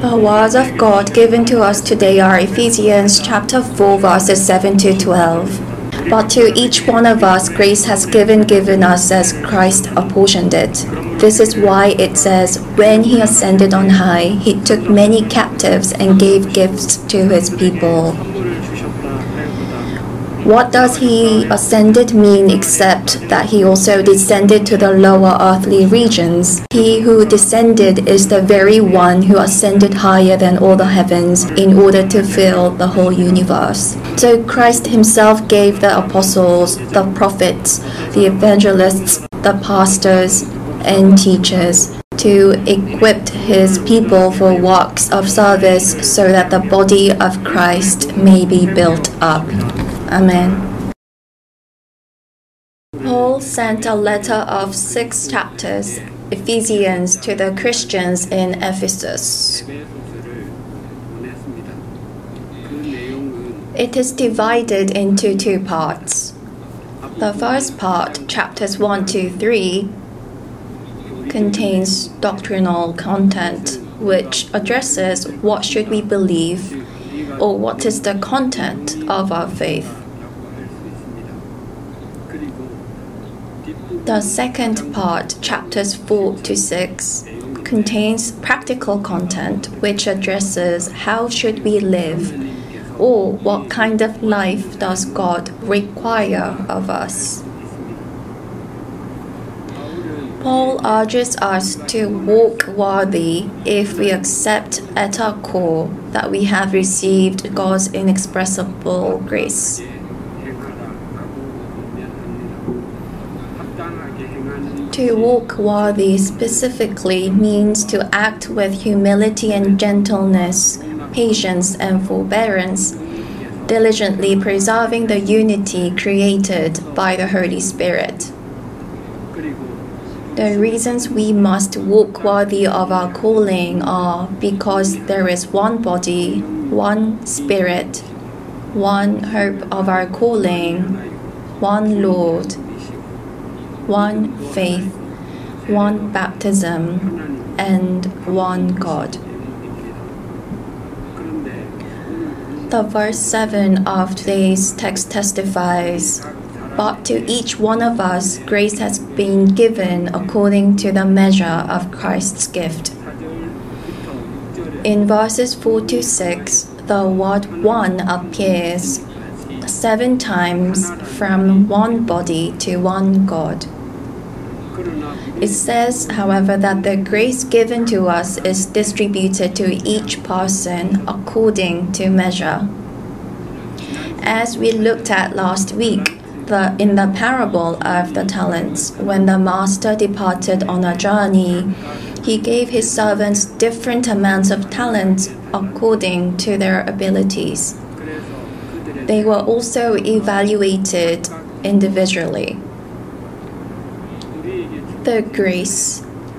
The words of God given to us today are Ephesians chapter 4 verses 7 to 12. But to each one of us grace has given us as Christ apportioned it. This is why it says, when he ascended on high, he took many captives and gave gifts to his people. What does he ascended mean except that he also descended to the lower earthly regions? He who descended is the very one who ascended higher than all the heavens in order to fill the whole universe. So Christ himself gave the apostles, the prophets, the evangelists, the pastors, and teachers to equip his people for works of service so that the body of Christ may be built up. Amen. Paul sent a letter of 6 chapters, Ephesians, to the Christians in Ephesus. It is divided into 2 parts. The first part, chapters 1 to 3, contains doctrinal content which addresses what should we believe or what is the content of our faith. The second part, chapters 4 to 6, contains practical content which addresses how should we live or what kind of life does God require of us. Paul urges us to walk worthy if we accept at our core that we have received God's inexpressible grace. To walk worthy specifically means to act with humility and gentleness, patience and forbearance, diligently preserving the unity created by the Holy Spirit. The reasons we must walk worthy of our calling are because there is one body, one Spirit, one hope of our calling, one Lord, one faith, one baptism, and one God. The verse 7 of today's text testifies, but to each one of us grace has been given according to the measure of Christ's gift. In verses 4 to 6, the word one appears 7 times from one body to one God. It says, however, that the grace given to us is distributed to each person according to measure. As we looked at last week, in the parable of the talents, when the master departed on a journey, he gave his servants different amounts of talents according to their abilities. They were also evaluated individually. The grace,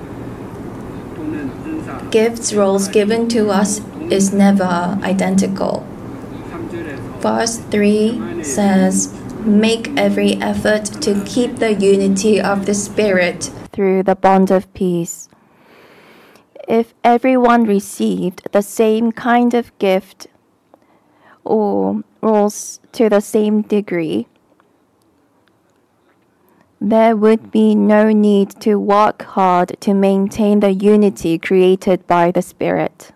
gifts, roles given to us is never identical. Verse 3 says, make every effort to keep the unity of the Spirit through the bond of peace. If everyone received the same kind of gift or roles to the same degree, there would be no need to work hard to maintain the unity created by the Spirit.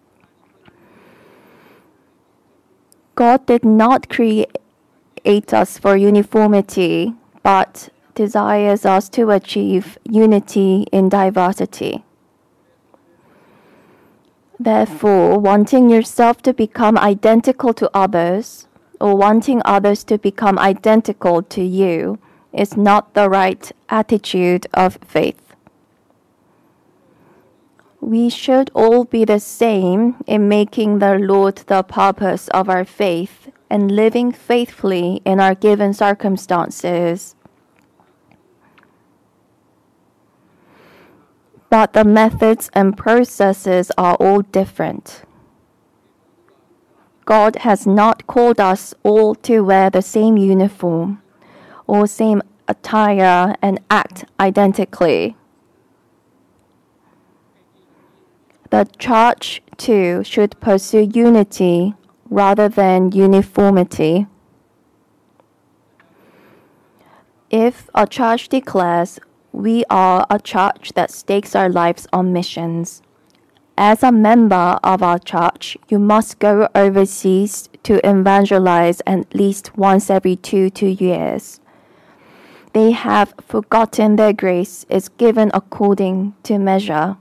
God did not create us for uniformity, but desires us to achieve unity in diversity. Therefore, wanting yourself to become identical to others, or wanting others to become identical to you, is not the right attitude of faith. We should all be the same in making the Lord the purpose of our faith and living faithfully in our given circumstances. But the methods and processes are all different. God has not called us all to wear the same uniform or same attire and act identically. The church, too, should pursue unity rather than uniformity. If a church declares, "We are a church that stakes our lives on missions," as a member of our church, you must go overseas to evangelize at least once every 2 years. They have forgotten their grace is given according to measure.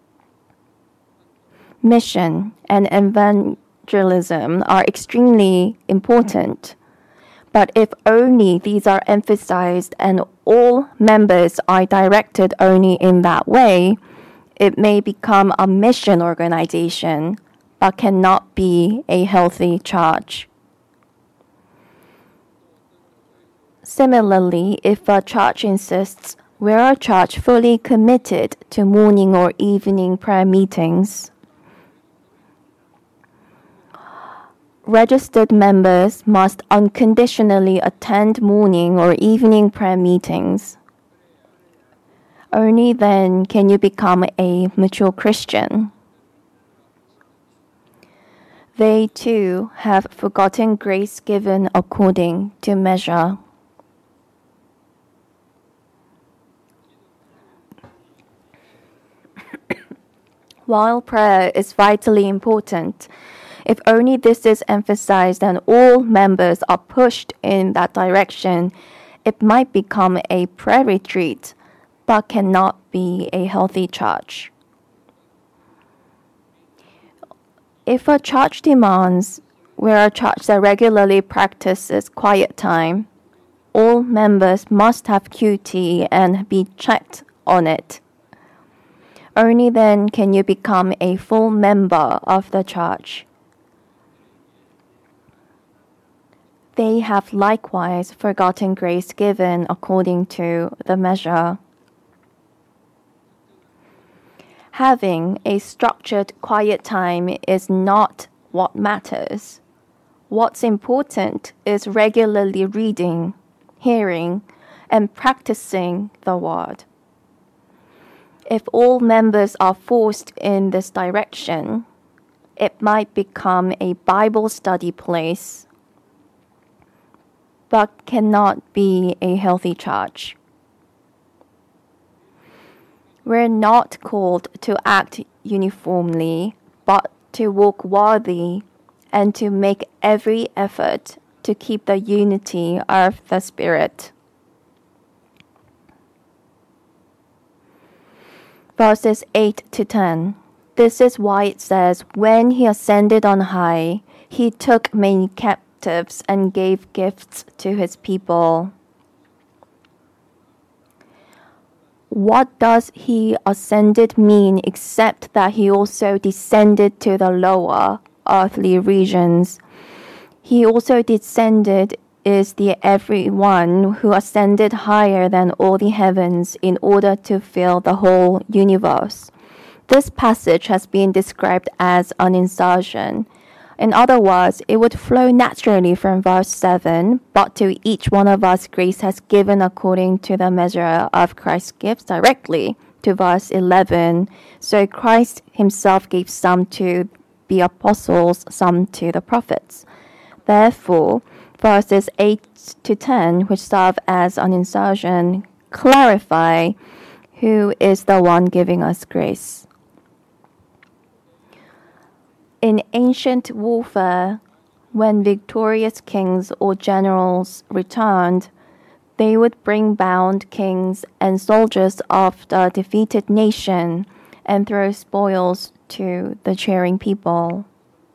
Mission and evangelism are extremely important. But if only these are emphasized and all members are directed only in that way, it may become a mission organization, but cannot be a healthy church. Similarly, if a church insists, "We're a church fully committed to morning or evening prayer meetings," registered members must unconditionally attend morning or evening prayer meetings. Only then can you become a mature Christian. They too have forgotten grace given according to measure. While prayer is vitally important, if only this is emphasized and all members are pushed in that direction, it might become a prayer retreat, but cannot be a healthy church. If a church demands, "We're a church that regularly practices quiet time," all members must have QT and be checked on it. Only then can you become a full member of the church. They have likewise forgotten grace given according to the measure. Having a structured quiet time is not what matters. What's important is regularly reading, hearing, and practicing the word. If all members are forced in this direction, it might become a Bible study place, but cannot be a healthy church. We're not called to act uniformly, but to walk worthy and to make every effort to keep the unity of the Spirit. Verses 8 to 10. This is why it says, "When he ascended on high, he took many captives and gave gifts to his people." What does he ascended mean except that he also descended to the lower earthly regions? He also descended is the everyone who ascended higher than all the heavens in order to fill the whole universe. This passage has been described as an insertion. In other words, it would flow naturally from verse 7, "But to each one of us grace has given according to the measure of Christ's gifts," directly to verse 11. "So Christ himself gave some to the apostles, some to the prophets." Therefore, verses 8 to 10, which serve as an insertion, clarify who is the one giving us grace. In ancient warfare, when victorious kings or generals returned, they would bring bound kings and soldiers of the defeated nation and throw spoils to the cheering people.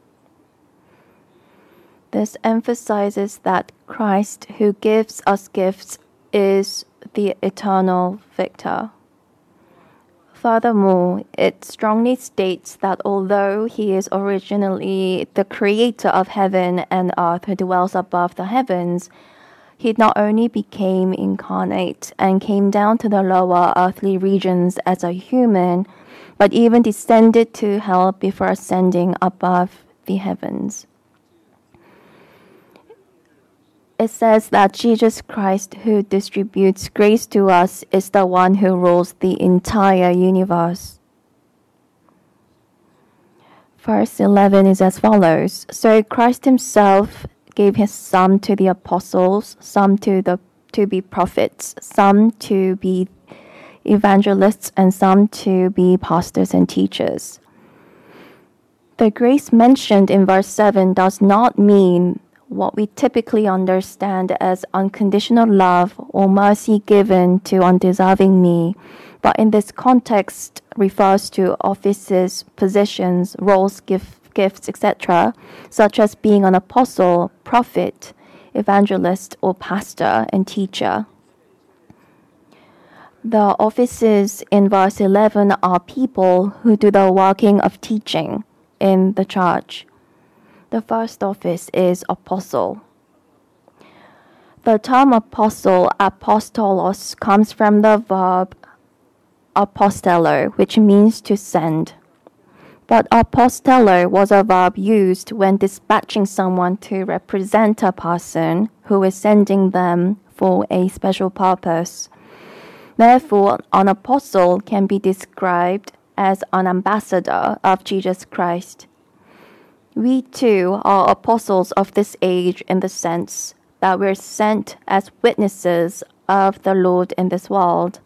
This emphasizes that Christ, who gives us gifts, is the eternal victor. Furthermore, it strongly states that although he is originally the creator of heaven and earth who dwells above the heavens, he not only became incarnate and came down to the lower earthly regions as a human, but even descended to hell before ascending above the heavens. It says that Jesus Christ, who distributes grace to us, is the one who rules the entire universe. Verse 11 is as follows. So Christ himself gave his some to the apostles, some to be prophets, some to be evangelists, and some to be pastors and teachers. The grace mentioned in verse 7 does not mean what we typically understand as unconditional love or mercy given to undeserving me, but in this context refers to offices, positions, roles, gifts, etc., such as being an apostle, prophet, evangelist, or pastor and teacher. The offices in verse 11 are people who do the working of teaching in the church. The first office is apostle. The term apostle, apostolos, comes from the verb apostello, which means to send. But apostello was a verb used when dispatching someone to represent a person who is sending them for a special purpose. Therefore, an apostle can be described as an ambassador of Jesus Christ. We too are apostles of this age in the sense that we're sent as witnesses of the Lord in this world.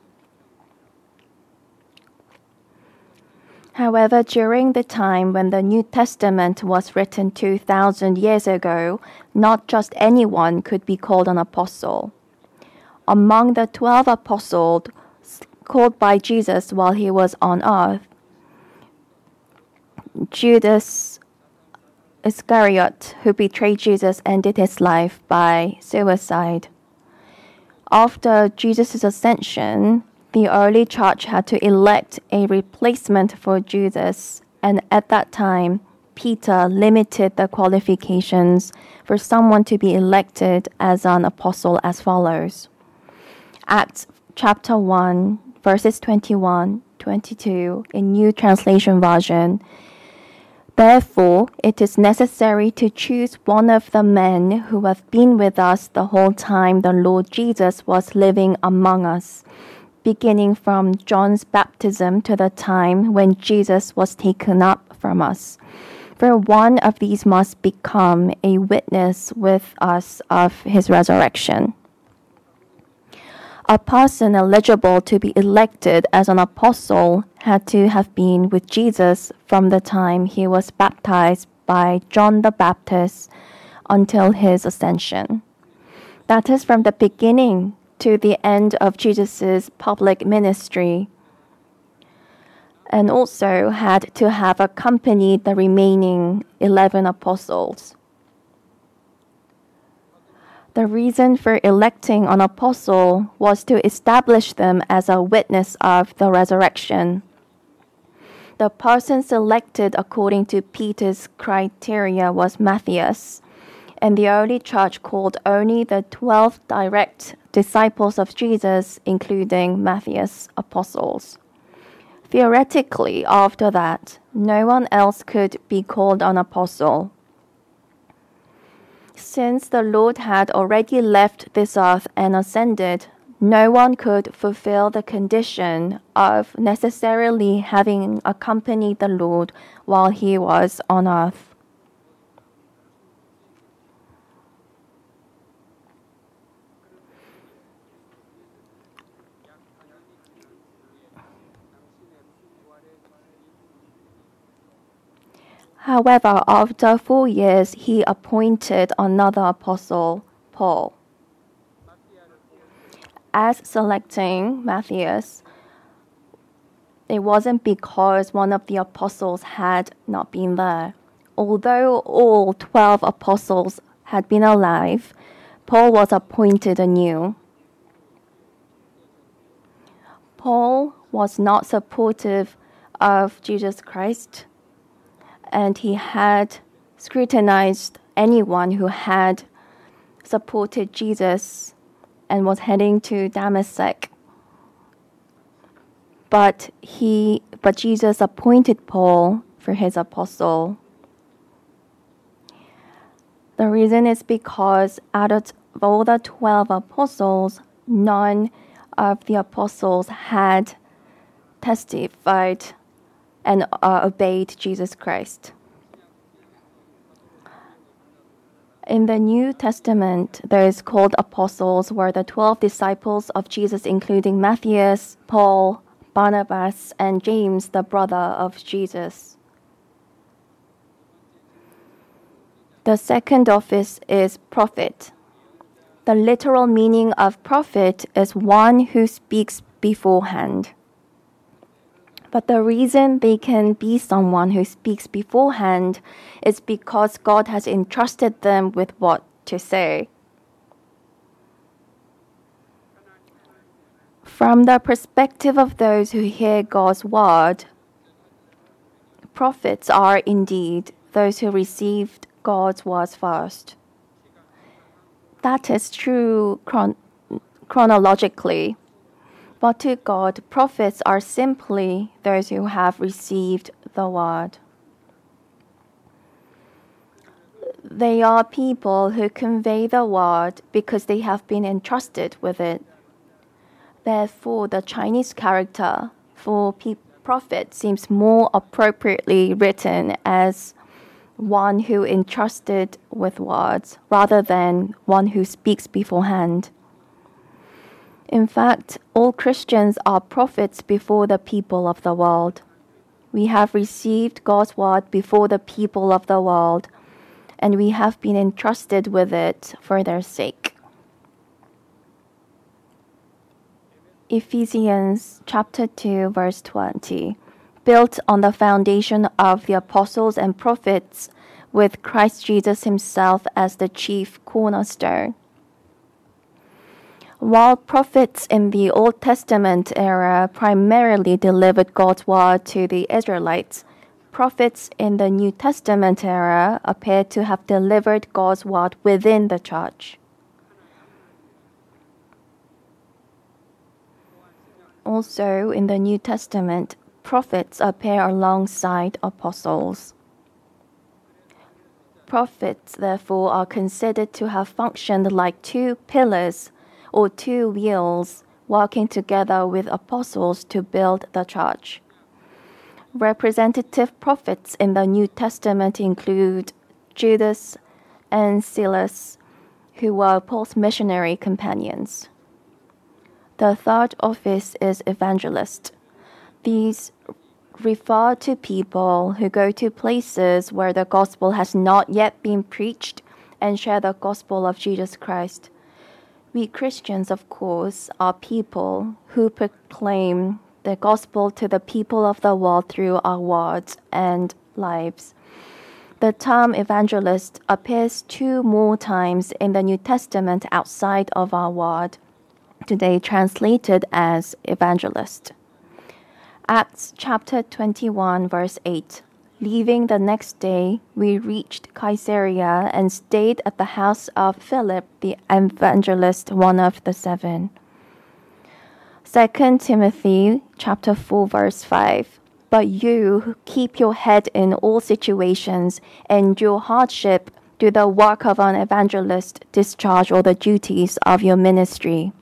However, during the time when the New Testament was written 2,000 years ago, not just anyone could be called an apostle. Among the 12 apostles called by Jesus while he was on earth, Judas Iscariot, who betrayed Jesus, ended his life by suicide. After Jesus' ascension, the early church had to elect a replacement for Judas, and at that time, Peter limited the qualifications for someone to be elected as an apostle as follows. Acts chapter 1, verses 21, 22 in New Translation Version. Therefore, it is necessary to choose one of the men who have been with us the whole time the Lord Jesus was living among us, beginning from John's baptism to the time when Jesus was taken up from us. For one of these must become a witness with us of his resurrection. A person eligible to be elected as an apostle had to have been with Jesus from the time he was baptized by John the Baptist until his ascension. That is from the beginning to the end of Jesus' public ministry, and also had to have accompanied the remaining 11 apostles. The reason for electing an apostle was to establish them as a witness of the resurrection. The person selected according to Peter's criteria was Matthias, and the early church called only the 12 direct disciples of Jesus, including Matthias, apostles. Theoretically, after that, no one else could be called an apostle. Since the Lord had already left this earth and ascended, no one could fulfill the condition of necessarily having accompanied the Lord while he was on earth. However, after 4 years, he appointed another apostle, Paul. As selecting Matthias, it wasn't because one of the apostles had not been there. Although all 12 apostles had been alive, Paul was appointed anew. Paul was not supportive of Jesus Christ, and he had scrutinized anyone who had supported Jesus and was heading to Damascus. But Jesus appointed Paul for his apostle. The reason is because out of all the 12 apostles, none of the apostles had testified and obeyed Jesus Christ. In the New Testament, those called apostles were the 12 disciples of Jesus, including Matthias, Paul, Barnabas, and James, the brother of Jesus. The second office is prophet. The literal meaning of prophet is one who speaks beforehand. But the reason they can be someone who speaks beforehand is because God has entrusted them with what to say. From the perspective of those who hear God's word, prophets are indeed those who received God's words first. That is true chronologically. But to God, prophets are simply those who have received the word. They are people who convey the word because they have been entrusted with it. Therefore, the Chinese character for prophet seems more appropriately written as one who entrusted with words rather than one who speaks beforehand. In fact, all Christians are prophets before the people of the world. We have received God's word before the people of the world, and we have been entrusted with it for their sake. Ephesians chapter 2, verse 20. Built on the foundation of the apostles and prophets, with Christ Jesus himself as the chief cornerstone. While prophets in the Old Testament era primarily delivered God's word to the Israelites, prophets in the New Testament era appear to have delivered God's word within the church. Also, in the New Testament, prophets appear alongside apostles. Prophets, therefore, are considered to have functioned like two pillars or two wheels working together with apostles to build the church. Representative prophets in the New Testament include Judas and Silas, who were Paul's missionary companions. The third office is evangelist. These refer to people who go to places where the gospel has not yet been preached and share the gospel of Jesus Christ. We Christians, of course, are people who proclaim the gospel to the people of the world through our words and lives. The term evangelist appears 2 more times in the New Testament outside of our word, today translated as evangelist. Acts chapter 21, verse 8. Leaving the next day, we reached Caesarea and stayed at the house of Philip the evangelist, one of the 7. 2 Timothy chapter 4, verse 5. But you keep your head in all situations, endure hardship, do the work of an evangelist, discharge all the duties of your ministry.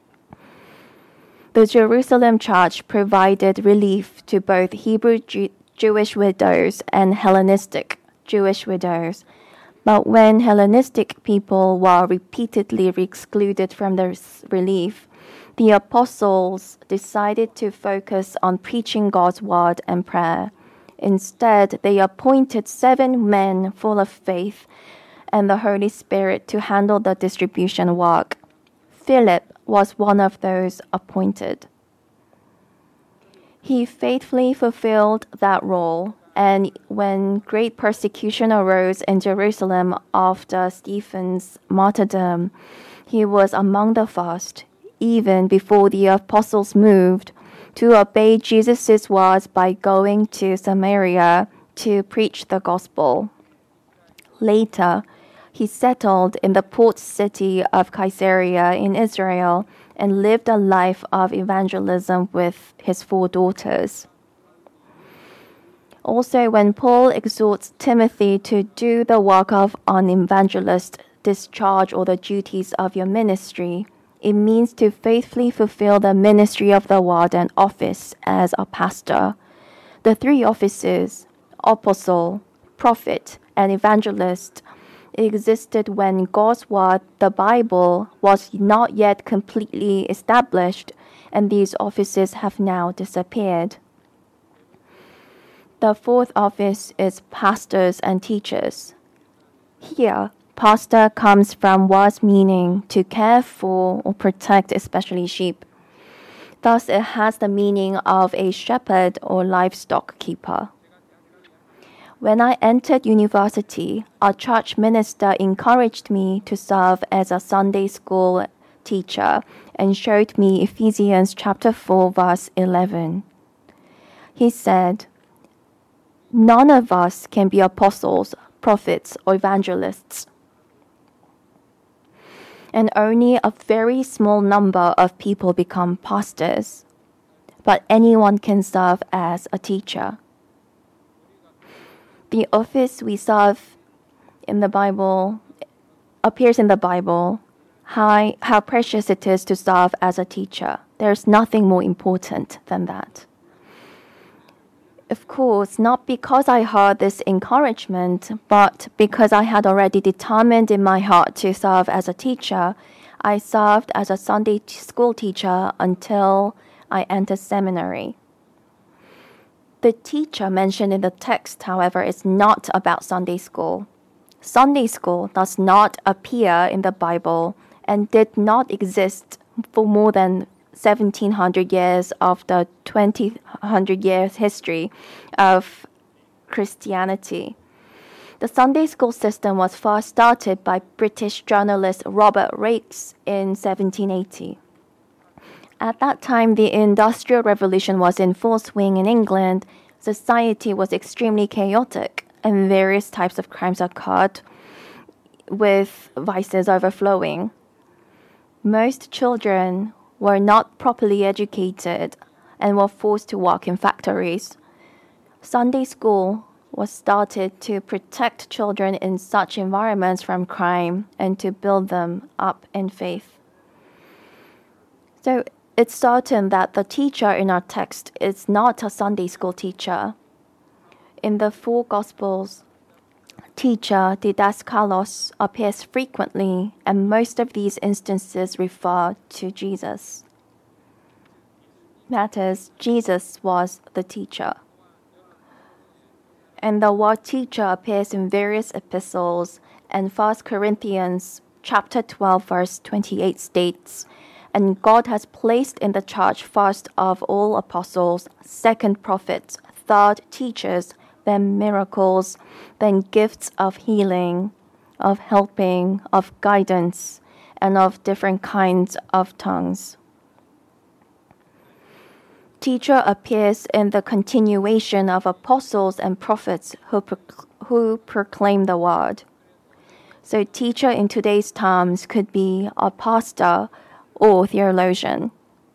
The Jerusalem church provided relief to both Hebrew Jewish widows and Hellenistic Jewish widows. But when Hellenistic people were repeatedly excluded from this relief, the apostles decided to focus on preaching God's word and prayer. Instead, they appointed 7 men full of faith and the Holy Spirit to handle the distribution work. Philip was one of those appointed. He faithfully fulfilled that role, and when great persecution arose in Jerusalem after Stephen's martyrdom, he was among the first, even before the apostles moved, to obey Jesus' words by going to Samaria to preach the gospel. Later, he settled in the port city of Caesarea in Israel and lived a life of evangelism with his 4 daughters. Also, when Paul exhorts Timothy to do the work of an evangelist, discharge all the duties of your ministry, it means to faithfully fulfill the ministry of the word and office as a pastor. The 3 offices, apostle, prophet, and evangelist, existed when God's Word, the Bible, was not yet completely established, and these offices have now disappeared. The fourth office is pastors and teachers. Here, pastor comes from word's meaning to care for or protect especially sheep. Thus, it has the meaning of a shepherd or livestock keeper. When I entered university, our church minister encouraged me to serve as a Sunday school teacher and showed me Ephesians chapter 4, verse 11. He said, "None of us can be apostles, prophets, or evangelists, and only a very small number of people become pastors, but anyone can serve as a teacher." The office we serve in the Bible appears in the Bible, how precious it is to serve as a teacher. There's nothing more important than that. Of course, not because I heard this encouragement, but because I had already determined in my heart to serve as a teacher, I served as a Sunday school teacher until I entered seminary. The teacher mentioned in the text, however, is not about Sunday school. Sunday school does not appear in the Bible and did not exist for more than 1700 years of the 2000 years history of Christianity. The Sunday school system was first started by British journalist Robert Raikes in 1780. At that time, the Industrial Revolution was in full swing in England. Society was extremely chaotic, and various types of crimes occurred, with vices overflowing. Most children were not properly educated and were forced to work in factories. Sunday school was started to protect children in such environments from crime and to build them up in faith. So it's certain that the teacher in our text is not a Sunday school teacher. In the four Gospels, teacher, didaskalos, appears frequently, and most of these instances refer to Jesus. That is, Jesus was the teacher. And the word teacher appears in various epistles, and 1 Corinthians chapter 12, verse 28 states, "And God has placed in the church first of all apostles, second prophets, third teachers, then miracles, then gifts of healing, of helping, of guidance, and of different kinds of tongues." Teacher appears in the continuation of apostles and prophets who proclaim the word. So teacher in today's terms could be a pastor or theologian.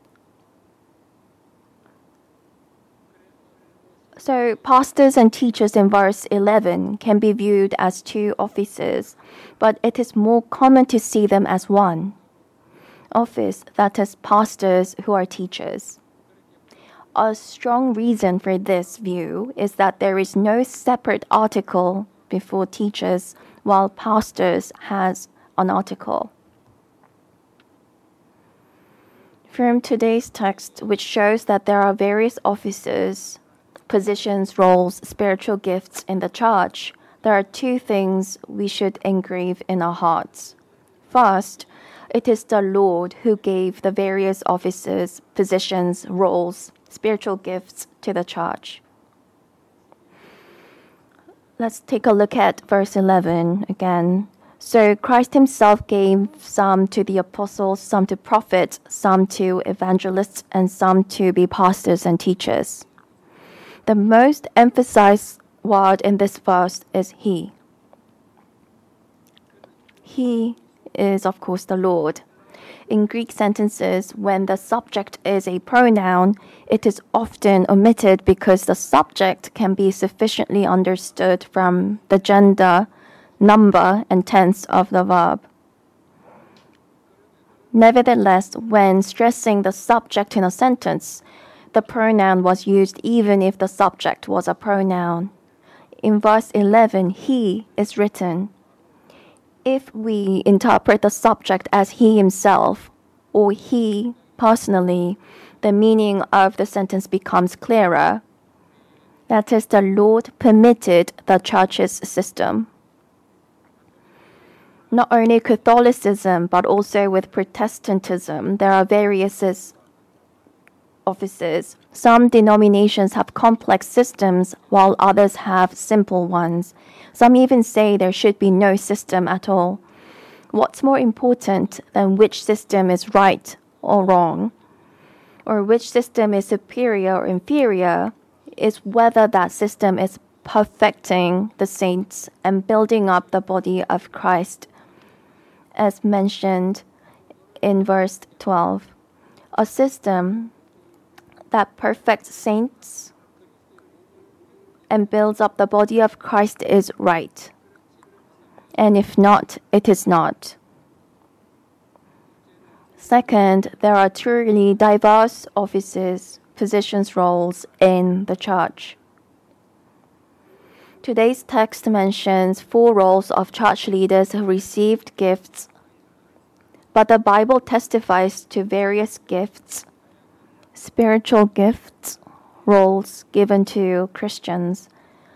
So pastors and teachers in verse 11 can be viewed as two offices, but it is more common to see them as one office, that is, pastors who are teachers. A strong reason for this view is that there is no separate article before teachers, while pastors has an article. From today's text, which shows that there are various offices, positions, roles, spiritual gifts in the church, there are two things we should engrave in our hearts. First, it is the Lord who gave the various offices, positions, roles, spiritual gifts to the church. Let's take a look at verse 11 again. So Christ himself gave some to the apostles, some to prophets, some to evangelists, and some to be pastors and teachers. The most emphasized word in this verse is He. He is, of course, the Lord. In Greek sentences, when the subject is a pronoun, it is often omitted because the subject can be sufficiently understood from the gender, number, and tense of the verb. Nevertheless, when stressing the subject in a sentence, the pronoun was used even if the subject was a pronoun. In verse 11, He is written. If we interpret the subject as he himself or he personally, the meaning of the sentence becomes clearer. That is, the Lord permitted the church's system. Not only Catholicism, but also with Protestantism, there are various offices. Some denominations have complex systems, while others have simple ones. Some even say there should be no system at all. What's more important than which system is right or wrong, or which system is superior or inferior, is whether that system is perfecting the saints and building up the body of Christ, as mentioned in verse 12. A system that perfects saints and builds up the body of Christ is right. And if not, it is not. Second, there are truly diverse offices, positions, roles in the church. Today's text mentions 4 roles of church leaders who received gifts, but the Bible testifies to various gifts, spiritual gifts, roles given to Christians.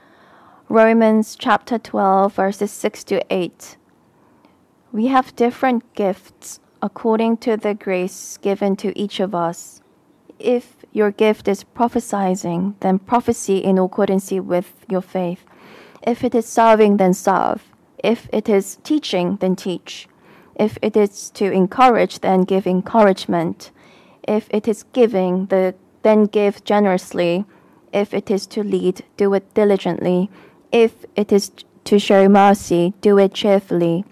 Romans chapter 12, verses 6 to 8. We have different gifts according to the grace given to each of us. If your gift is prophesying, then prophesy in accordance with your faith. If it is serving, then serve. If it is teaching, then teach. If it is to encourage, then give encouragement. If it is giving, then give generously. If it is to lead, do it diligently. If it is to show mercy, do it cheerfully.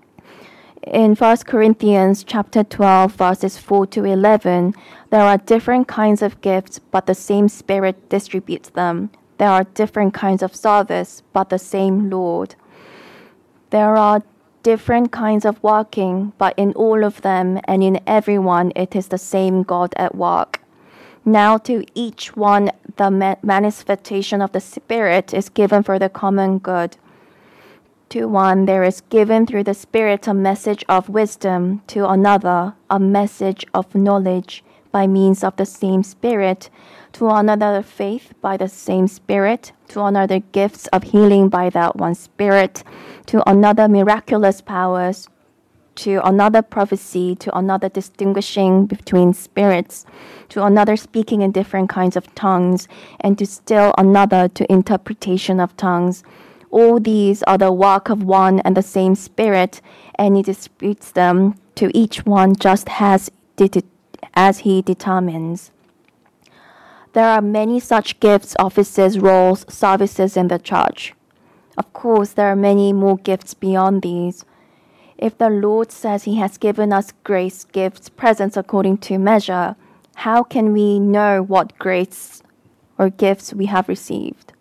In 1 Corinthians chapter 12, verses 4 to 11, there are different kinds of gifts, but the same Spirit distributes them. There are different kinds of service, but the same Lord. There are different kinds of working, but in all of them and in everyone it is the same God at work. Now to each one the manifestation of the Spirit is given for the common good. To one there is given through the Spirit a message of wisdom, to another a message of knowledge by means of the same Spirit, to another faith by the same Spirit, to another gifts of healing by that one Spirit, to another miraculous powers, to another prophecy, to another distinguishing between spirits, to another speaking in different kinds of tongues, and to still another to interpretation of tongues. All these are the work of one and the same Spirit, and he distributes them to each one just as he determines. There are many such gifts, offices, roles, services in the church. Of course, there are many more gifts beyond these. If the Lord says he has given us grace, gifts, presents according to measure, how can we know what grace or gifts we have received?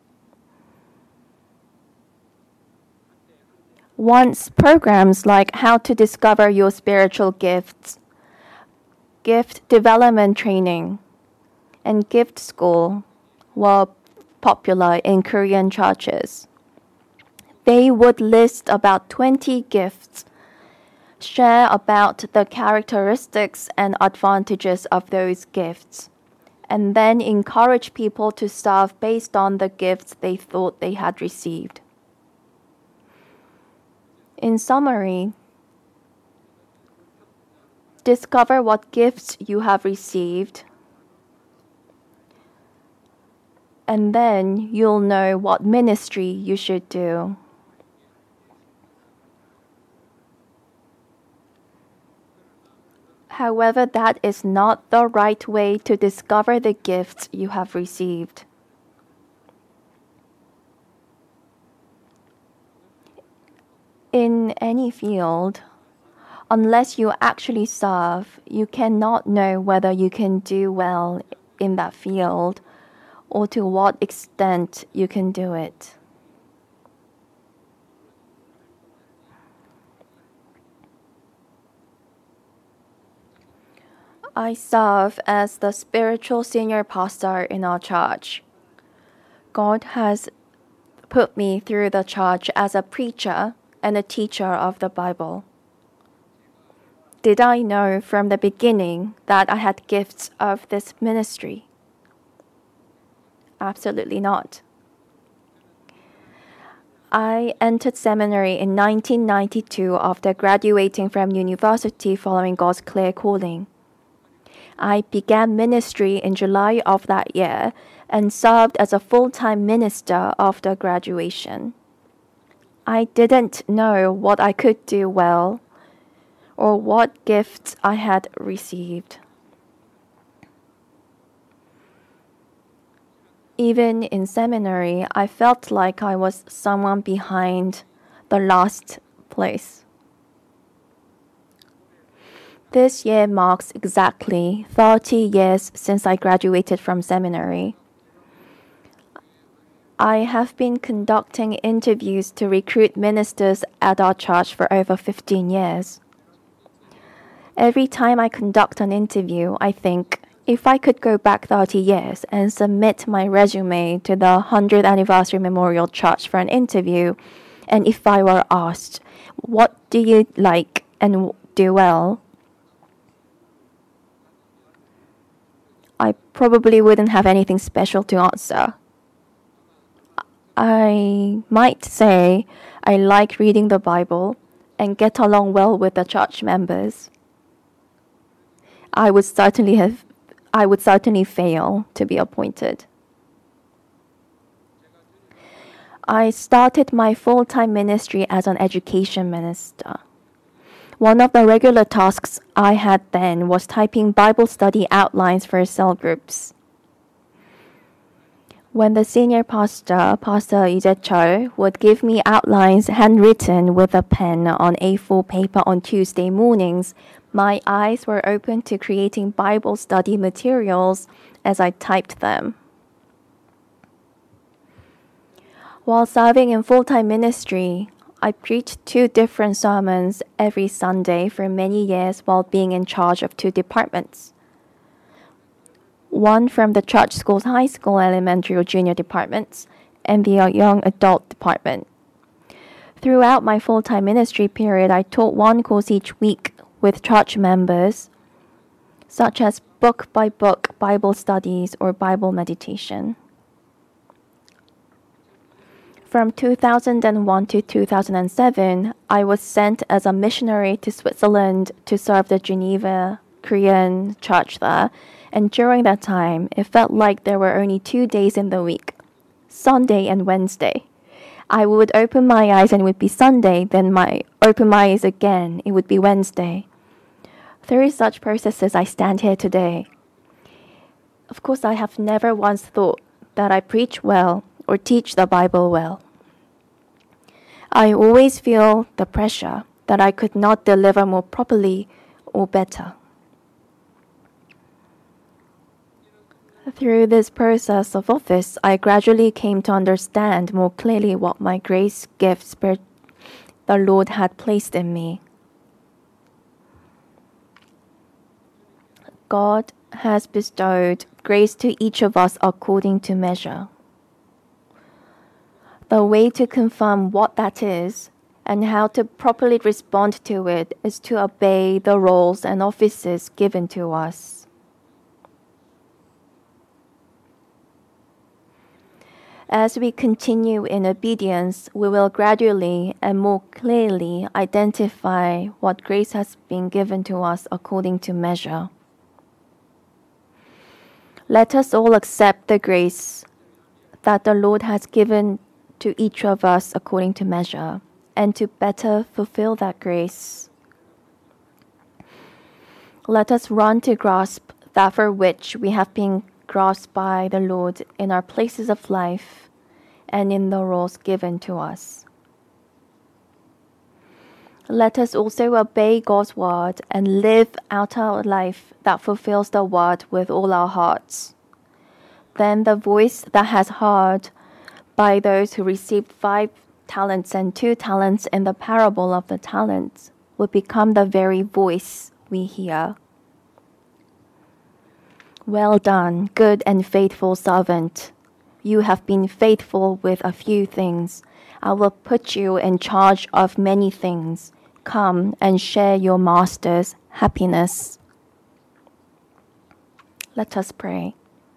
Once programs like How to Discover Your Spiritual Gifts, Gift Development Training, and Gift School were popular in Korean churches. They would list about 20 gifts, share about the characteristics and advantages of those gifts, and then encourage people to serve based on the gifts they thought they had received. In summary, discover what gifts you have received, and then you'll know what ministry you should do. However, that is not the right way to discover the gifts you have received. In any field, unless you actually serve, you cannot know whether you can do well in that field or to what extent you can do it. I serve as the spiritual senior pastor in our church. God has put me through the church as a preacher and a teacher of the Bible. Did I know from the beginning that I had gifts of this ministry? Absolutely not. I entered seminary in 1992 after graduating from university following God's clear calling. I began ministry in July of that year and served as a full-time minister after graduation. I didn't know what I could do well or what gifts I had received. Even in seminary, I felt like I was someone behind the last place. This year marks exactly 30 years since I graduated from seminary. I have been conducting interviews to recruit ministers at our church for over 15 years. Every time I conduct an interview, I think, if I could go back 30 years and submit my resume to the 100th Anniversary Memorial Church for an interview, and if I were asked, what do you like and do well? I probably wouldn't have anything special to answer. I might say I like reading the Bible and get along well with the church members. I would certainly fail to be appointed. I started my full-time ministry as an education minister. One of the regular tasks I had then was typing Bible study outlines for cell groups. When the senior pastor, Pastor Lee Jae-chul, would give me outlines handwritten with a pen on A4 paper on Tuesday mornings, my eyes were open to creating Bible study materials as I typed them. While serving in full-time ministry, I preached 2 different sermons every Sunday for many years while being in charge of 2 departments. One from the church school's high school, elementary or junior departments, and the young adult department. Throughout my full-time ministry period, I taught 1 course each week with church members, such as book-by-book Bible studies or Bible meditation. From 2001 to 2007, I was sent as a missionary to Switzerland to serve the Geneva Korean church there, and during that time, it felt like there were only 2 days in the week, Sunday and Wednesday. I would open my eyes and it would be Sunday, then open my eyes again, it would be Wednesday. Through such processes, I stand here today. Of course, I have never once thought that I preach well or teach the Bible well. I always feel the pressure that I could not deliver more properly or better. Through this process of office, I gradually came to understand more clearly what my grace gifts the Lord had placed in me. God has bestowed grace to each of us according to measure. The way to confirm what that is and how to properly respond to it is to obey the roles and offices given to us. As we continue in obedience, we will gradually and more clearly identify what grace has been given to us according to measure. Let us all accept the grace that the Lord has given to each of us according to measure, and to better fulfill that grace. Let us run to grasp that for which we have been grasped by the Lord in our places of life and in the roles given to us. Let us also obey God's word and live out our life that fulfills the word with all our hearts. Then the voice that has heard by those who received 5 talents and 2 talents in the parable of the talents will become the very voice we hear. Well done, good and faithful servant. You have been faithful with a few things. I will put you in charge of many things. Come and share your master's happiness." Let us pray.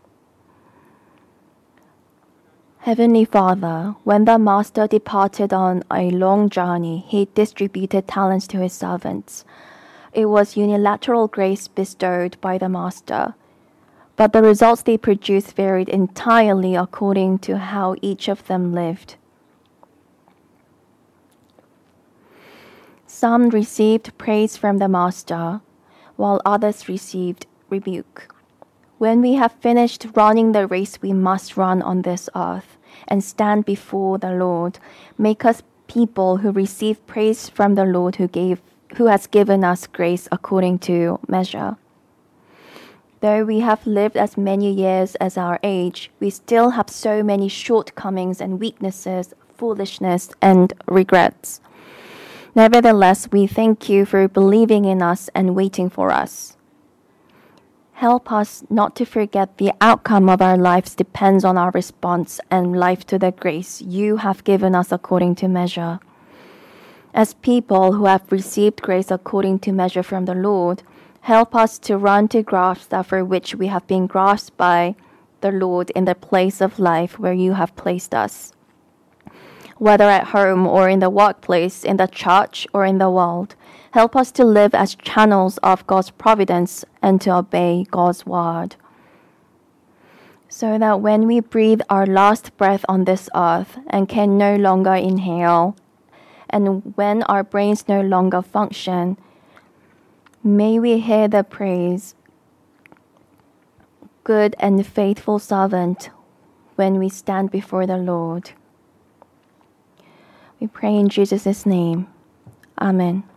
Heavenly Father, when the master departed on a long journey, he distributed talents to his servants. It was unilateral grace bestowed by the master, but the results they produced varied entirely according to how each of them lived. Some received praise from the master, while others received rebuke. When we have finished running the race we must run on this earth and stand before the Lord, make us people who receive praise from the Lord who has given us grace according to measure. Though we have lived as many years as our age, we still have so many shortcomings and weaknesses, foolishness and regrets. Nevertheless, we thank you for believing in us and waiting for us. Help us not to forget the outcome of our lives depends on our response and life to the grace you have given us according to measure. As people who have received grace according to measure from the Lord, help us to run to grasp that for which we have been grasped by the Lord in the place of life where you have placed us. Whether at home or in the workplace, in the church or in the world, help us to live as channels of God's providence and to obey God's word. So that when we breathe our last breath on this earth and can no longer inhale, and when our brains no longer function, may we hear the praise, "Good and faithful servant," when we stand before the Lord. We pray in Jesus' name. Amen.